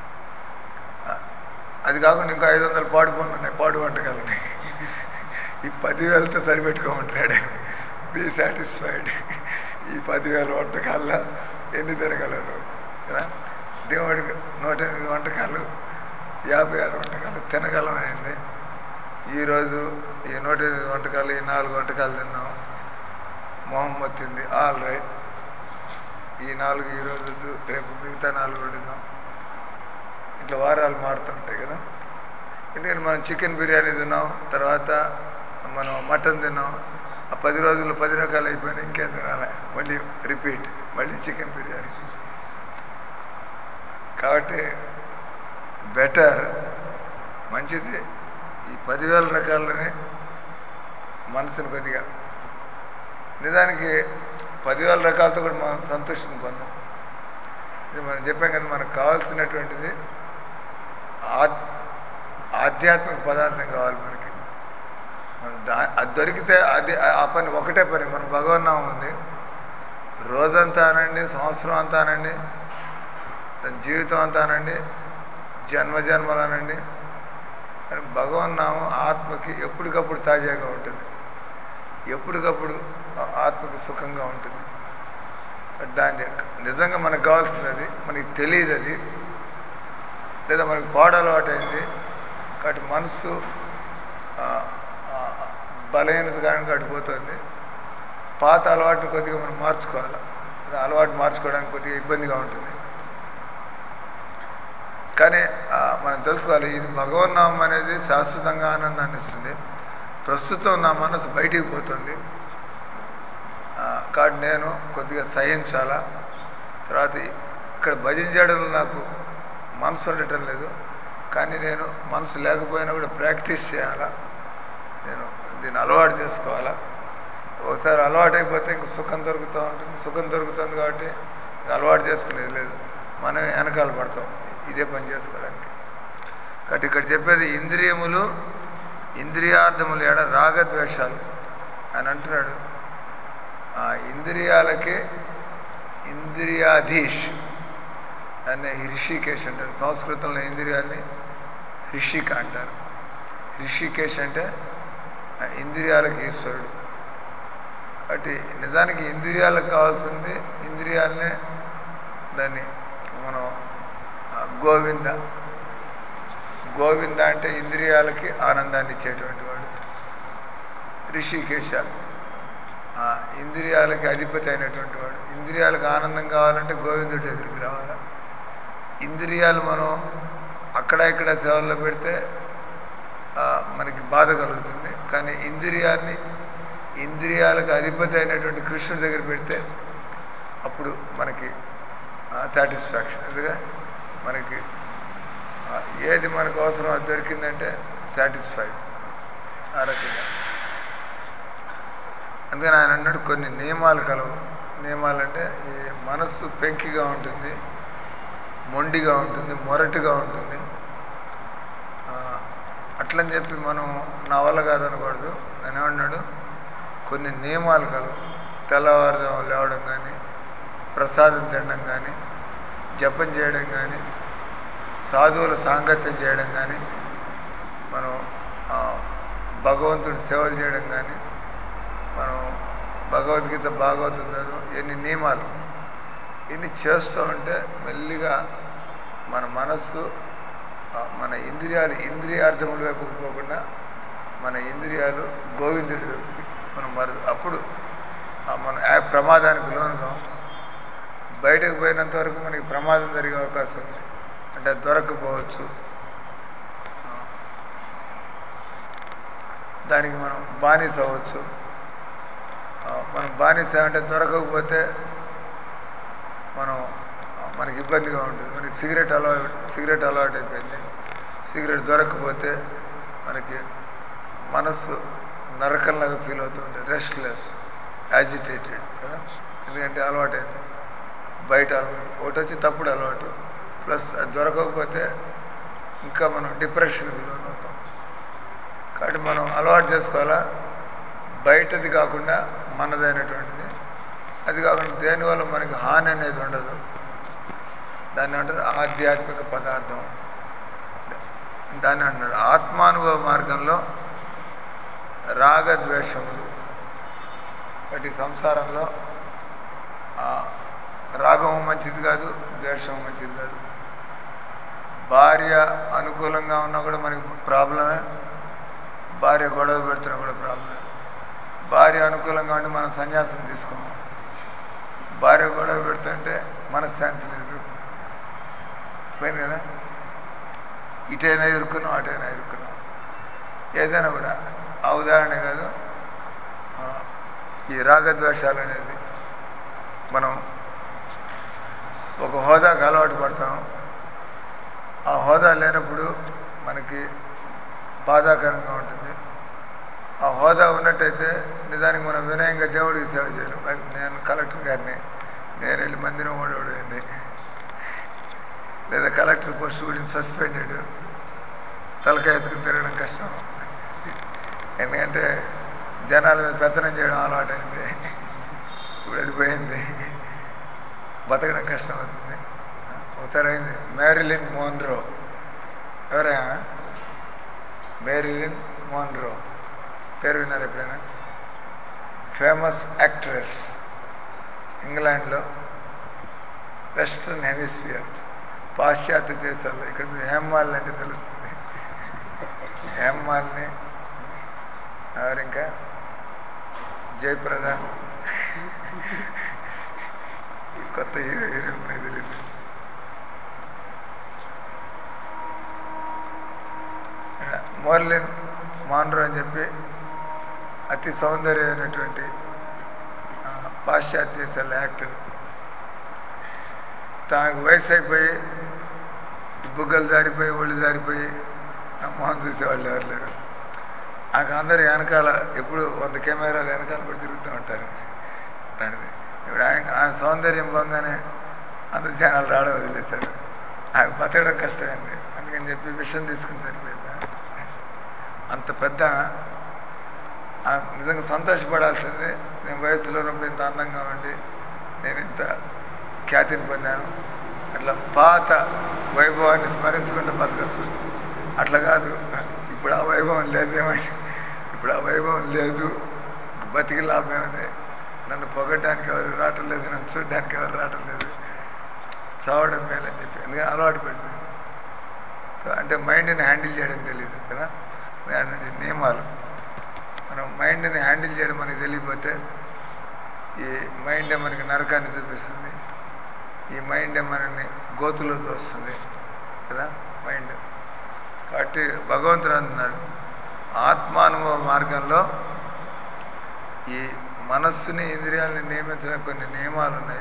అది కాకుండా ఇంకా ఐదు వందల పాడు పనులు ఉన్నాయి, పాడు వంటకాలు ఉన్నాయి. ఈ పదివేలతో సరిపెట్టుకోమంటున్నాడు. Be satisfied. ఈ పదివేల వంటకాల్లో ఎన్ని తినగలరు కదా. దేవుడికి నూట ఎనిమిది వంటకాలు, యాభై ఆరు వంటకాలు తినగలమైంది. ఈరోజు ఈ నూట ఎనిమిది వంటకాలు, ఈ నాలుగు వంటకాలు తిన్నాం. మొహమ్మద్ తింది, ఆల్ రైట్. ఈ నాలుగు ఈరోజు, రేపు మిగతా నాలుగు వండుదాం. ఇట్లా వారాలు మారుతుంటాయి కదా. ఎందుకంటే మనం చికెన్ బిర్యానీ తిన్నాం, తర్వాత మనం మటన్ తిన్నాం. ఆ పది రోజుల్లో పది రకాలు అయిపోయినాయి, ఇంకేం తినాలి, మళ్ళీ రిపీట్, మళ్ళీ చికెన్ బిర్యానీ. కాబట్టి బెటర్, మంచిది ఈ పదివేల రకాలని మనసును కొద్దిగా, నిజానికి పదివేల రకాలతో కూడా మనం సంతోషం పొందాం. ఇది మనం చెప్పాం కదా, మనకు కావాల్సినటువంటిది ఆధ్యాత్మిక పదార్థం కావాలి మనకి. దా అది దొరికితే అది ఆ పని ఒకటే పని. మన భగవన్నామం ఉంది, రోజంతా అనండి, సంవత్సరం అంతా అనండి, జీవితం అంతా అనండి, జన్మజన్మలు అనండి, కానీ భగవన్నామం ఆత్మకి ఎప్పటికప్పుడు తాజాగా ఉంటుంది, ఎప్పటికప్పుడు ఆత్మకి సుఖంగా ఉంటుంది. దాన్ని నిజంగా మనకు కావాల్సింది అది, మనకి తెలియదు అది, లేదా మనకి పాడలవాటు అయింది. కాబట్టి మనసు బలహీనత కానీ గడిపోతుంది. పాత అలవాటుని కొద్దిగా మనం మార్చుకోవాలి. అలవాటు మార్చుకోవడానికి కొద్దిగా ఇబ్బందిగా ఉంటుంది. కానీ మనం తెలుసుకోవాలి, ఇది భగవన్నామం అనేది శాశ్వతంగా ఆనందాన్ని ఇస్తుంది. ప్రస్తుతం నా మనసు బయటికి పోతుంది, కాబట్టి నేను కొద్దిగా సహించాలా. తర్వాత ఇక్కడ భజన చేయడంలో నాకు మనసు ఉండటం లేదు, కానీ నేను మనసు లేకపోయినా కూడా ప్రాక్టీస్ చేయాలా, నేను దీన్ని అలవాటు చేసుకోవాలా. ఒకసారి అలవాటు అయిపోతే ఇంక సుఖం దొరుకుతూ ఉంటుంది. సుఖం దొరుకుతుంది కాబట్టి ఇంక అలవాటు చేసుకునేది లేదు, మనం వెనకాల పడతాం ఇదే పని చేసుకోవడానికి. కాబట్టి ఇక్కడ చెప్పేది ఇంద్రియములు, ఇంద్రియార్థములు ఎడ రాగద్వేషాలు అని అంటున్నాడు. ఆ ఇంద్రియాలకి ఇంద్రియాధీష్ అనే రిషికేశ్ అంటారు. సంస్కృతంలో ఇంద్రియాల్ని రిషిక అంటారు. రిషికేశ్ అంటే ఇంద్రియాలకు ఈశ్వరుడు. కాబట్టి నిజానికి ఇంద్రియాలకు కావాల్సింది ఇంద్రియాలనే, దాన్ని మనం గోవింద గోవింద అంటే ఇంద్రియాలకి ఆనందాన్ని ఇచ్చేటువంటి వాడు. రిషికేశ ఇంద్రియాలకి అధిపతి అయినటువంటి వాడు. ఇంద్రియాలకు ఆనందం కావాలంటే గోవిందుడి దగ్గరికి రావాలి. ఇంద్రియాలు మనం అక్కడ ఇక్కడ సేవల్లో పెడితే మనకి బాధ కలుగుతుంది. కానీ ఇంద్రియాన్ని ఇంద్రియాలకు అధిపతి అయినటువంటి కృష్ణుడి దగ్గర పెడితే అప్పుడు మనకి సాటిస్ఫాక్షన్. ఎందుకంటే మనకి ఏది మనకు అవసరం అది దొరికిందంటే సాటిస్ఫైడ్ ఆ రకంగా. అందుకని ఆయన అన్నాడు కొన్ని నియమాలు కలవు. నియమాలు అంటే ఈ మనస్సు పెంకిగా ఉంటుంది, మొండిగా ఉంటుంది, మొరటుగా ఉంటుంది. అట్లని చెప్పి మనం నా వల్ల కాదనకూడదు. నేను ఏమన్నాడు కొన్ని నియమాలు కలవు. తెల్లవారుజాము లేవడం కానీ, ప్రసాదం తినడం కానీ, జపం చేయడం కానీ, సాధువుల సాంగత్యం చేయడం కానీ, మనం భగవంతుడి సేవలు చేయడం కానీ, మనం భగవద్గీత భాగవతం చదవడం, ఎన్ని నియమాలు ఇన్ని చేస్తూ ఉంటే మెల్లిగా మన మనస్సు, మన ఇంద్రియాలు ఇంద్రియార్థముల వైపుకు పోకుండా మన ఇంద్రియాలు గోవిందుడి వైపుకి మనం మరదు. అప్పుడు మనం ఆ ప్రమాదానికి లోనుగా బయటకు పోయినంత వరకు మనకి ప్రమాదం జరిగే అవకాశం ఉంది. అంటే దొరకపోవచ్చు, దానికి మనం బానిస అవ్వచ్చు. మనం బానిస అంటే దొరకకపోతే మనం మనకి ఇబ్బందిగా ఉంటుంది. మనకి సిగరెట్ అలవాటు సిగరెట్ అలవాటు అయిపోయింది. సిగరెట్ దొరకకపోతే మనకి మనస్సు నరకంలాగా ఫీల్ అవుతూ ఉంటుంది, రెస్ట్లెస్, యాజిటేటెడ్ కదా. ఎందుకంటే అలవాటైంది, బయట అలవాటు ఒకటి వచ్చి తప్పుడు అలవాటు, ప్లస్ అది దొరకకపోతే ఇంకా మనం డిప్రెషన్కి లోనవుతాం. కాబట్టి మనం అలవాటు చేసుకోవాలా బయటది కాకుండా మనదైనటువంటిది. అది కాకుండా దేనివల్ల మనకి హాని అనేది ఉండదు. దాన్ని అంటారు ఆధ్యాత్మిక పదార్థం. దాన్ని అంటున్నారు ఆత్మానుభవ మార్గంలో రాగద్వేషములు. కాబట్టి సంసారంలో రాగము మంచిది కాదు, ద్వేషము మంచిది కాదు. భార్య అనుకూలంగా ఉన్నా కూడా మనకి ప్రాబ్లమే, భార్య గొడవ పెడుతున్నా కూడా ప్రాబ్లమే. భార్య అనుకూలంగా ఉండి మనం సన్యాసం తీసుకోము, భార్య గొడవ పెడుతుంటే మనశ్శాంతి లేదు, పోయింది కదా. ఇటైనా ఇరుక్కున్నాం, అటైనా ఇరుక్కున్నాం. ఏదైనా కూడా ఆ ఉదాహరణ కాదు. ఈ రాగద్వేషాలు అనేది మనం ఒక హోదాకు అలవాటు పడతాం. ఆ హోదా లేనప్పుడు మనకి బాధాకరంగా ఉంటుంది. ఆ హోదా ఉన్నట్టయితే నిజానికి మనం వినయంగా దేవుడికి సేవ చేయలేం. నేను కలెక్టర్ గారిని, నేను వెళ్ళి మందిరం ఓడోడండి, లేదా కలెక్టర్ పోస్ట్ గురించి సస్పెండెడ్, తలకాయ ఎత్తుకుని తిరగడం కష్టం. ఎందుకంటే జనాల మీద పెత్తనం చేయడం అలవాటైంది, ఇప్పుడు అది పోయింది, బతకడం కష్టం అవుతుంది. ఒకసారి అయింది, మ్యారిలిన్ మోన్రో, ఎవరైనా మ్యారిలిన్ మోన్రో పేరు విన్నారు ఎప్పుడైనా? ఫేమస్ యాక్ట్రెస్, ఇంగ్లాండ్లో, వెస్ట్రన్ హెమిస్ఫియర్, పాశ్చాత్య దేశాల్లో. ఇక్కడ మీరు హేమ్మాలిని అంటే తెలుస్తుంది, హేమ్మాలిని, ఎవరు ఇంకా జయప్రద, కొత్త హీరో హీరోయిన్ మనకి తెలియదు. మోర్లిన్ మాన్రో అని చెప్పి అతి సౌందర్యమైనటువంటి పాశ్చాత్య దేశాల యాక్టర్. తనకు వయసు అయిపోయి బుగ్గలు జారిపోయి ఒళ్ళు జారిపోయి మొహం చూసేవాళ్ళు ఎవరు లేరు. నాకు అందరు వెనకాల ఎప్పుడు వంద కెమెరాలు వెనకాల పడి తిరుగుతూ ఉంటారు. ఇప్పుడు ఆయన ఆయన సౌందర్యం పోగానే అందరు జనాలు రావడం వదిలేశారు. ఆయన బతకడం కష్టమైంది, అందుకని చెప్పి విషయం తీసుకుని సరిపోయింది. అంత పెద్ద నిజంగా సంతోషపడాల్సిందే. నేను వయసులో ఉన్నప్పుడు ఇంత అందంగా ఉండి నేను ఇంత ఖ్యాతిని పొందాను, అట్లా పాత వైభవాన్ని స్మరించుకుంటూ బతకచ్చు. అట్లా కాదు, ఇప్పుడు ఆ వైభవం లేదేమో, ఇప్పుడు ఆ వైభవం లేదు, బతికి లాభం ఉంది, నన్ను పొగడ్డానికి ఎవరు రావటం లేదు, నన్ను చూడడానికి ఎవరు రావటం లేదు, చావడం మేలని చెప్పి అందుకని అలవాటు పడిపోయింది. అంటే మైండ్ని హ్యాండిల్ చేయడం తెలియదు కదా. నియమాలు, మనం మైండ్ని హ్యాండిల్ చేయడం మనకి తెలియకపోతే ఈ మైండే మనకి నరకాన్ని చూపిస్తుంది, ఈ మైండే మనల్ని గోతులో తోస్తుంది కదా మైండ్. కాబట్టి భగవంతుడు అంటున్నాడు ఆత్మానుభవ మార్గంలో ఈ మనస్సుని ఇంద్రియాలని నియమించడానికి కొన్ని నియమాలు ఉన్నాయి,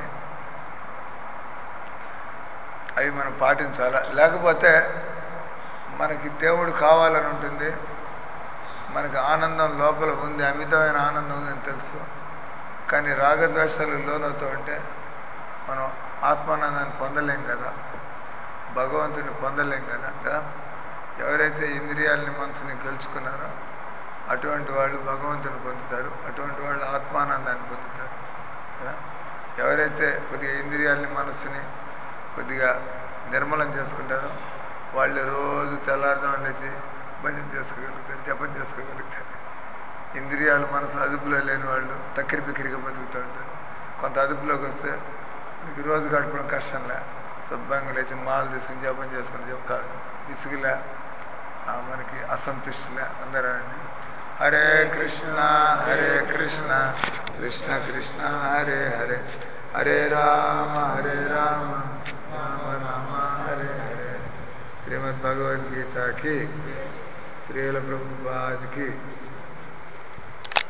అవి మనం పాటించాలా. లేకపోతే మనకి దేవుడు కావాలని ఉంటుంది, మనకి ఆనందం లోపల ఉంది, అమితమైన ఆనందం ఉందని తెలుసు, కానీ రాగద్వేషాలు లోనవుతూ ఉంటే మనం ఆత్మానందాన్ని పొందలేం కదా, భగవంతుని పొందలేం కదా కదా. ఎవరైతే ఇంద్రియాలని మనసుని గెలుచుకున్నారో అటువంటి వాళ్ళు భగవంతుని పొందుతారు, అటువంటి వాళ్ళు ఆత్మానందాన్ని పొందుతారు కదా. ఎవరైతే కొద్దిగా ఇంద్రియాలని మనసుని కొద్దిగా నిర్మలం చేసుకుంటారో వాళ్ళు రోజు తెల్లారుదాం లేచి భజన చేసుకోగలుగుతారు, జపం చేసుకోగలుగుతారు. ఇంద్రియాలు మనసు అదుపులో లేని వాళ్ళు తక్కిరి బిక్కిరిగా బతుకుతూ ఉంటారు. కొంత అదుపులోకి వస్తే మీకు రోజు గడపడం కష్టంలే, శుభ్రంగా లేచి మాలు తీసుకుని జపం చేసుకుని జప విసుగులే, మనకి అసంతుష్టిలే. అందరూ అండి హరే కృష్ణ హరే కృష్ణ కృష్ణ కృష్ణ హరే హరే హరే రామ హరే రామ రామ రామ హరే హరే. శ్రీమద్ భగవద్గీతకి శ్రీల ప్రభుపాదికి